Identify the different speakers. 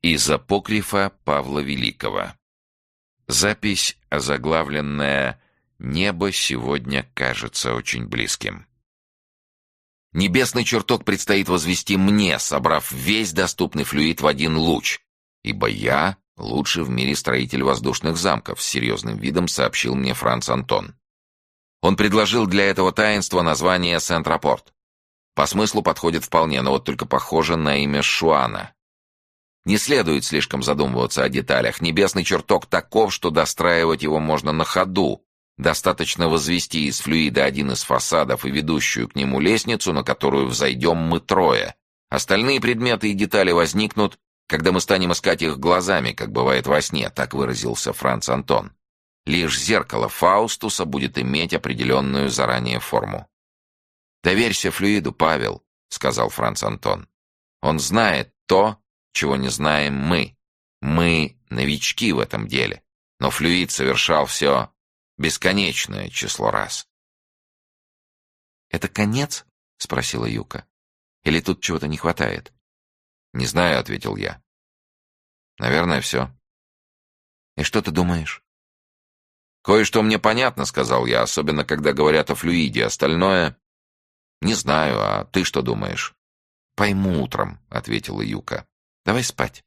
Speaker 1: Из апокрифа Павла Великого. Запись, озаглавленная «Небо сегодня кажется очень близким». Небесный чертог предстоит возвести мне, собрав весь доступный флюид в один луч, ибо я лучший в мире строитель воздушных замков, с серьезным видом сообщил мне Франц Антон. Он предложил для этого таинства название Сент-Рапорт. По смыслу подходит вполне, но вот только похоже на имя Шуана. Не следует слишком задумываться о деталях. Небесный чертог таков, что достраивать его можно на ходу. Достаточно возвести из флюида один из фасадов и ведущую к нему лестницу, на которую взойдем мы трое. Остальные предметы и детали возникнут, когда мы станем искать их глазами, как бывает во сне, так выразился Франц Антон. Лишь зеркало Фаустуса будет иметь определенную заранее форму. «Доверься флюиду, Павел», — сказал Франц Антон. «Он знает то, чего не знаем мы. Мы новички в этом деле, но флюид совершал все бесконечное число раз». «Это конец?» — спросила Юка. «Или тут чего-то не хватает?» «Не знаю», — ответил я. «Наверное, все». «И что ты думаешь?» «Кое-что мне понятно», — сказал я, особенно когда говорят о флюиде. Остальное не знаю, а ты что думаешь? «Пойму утром», — ответила Юка. «Давай спать».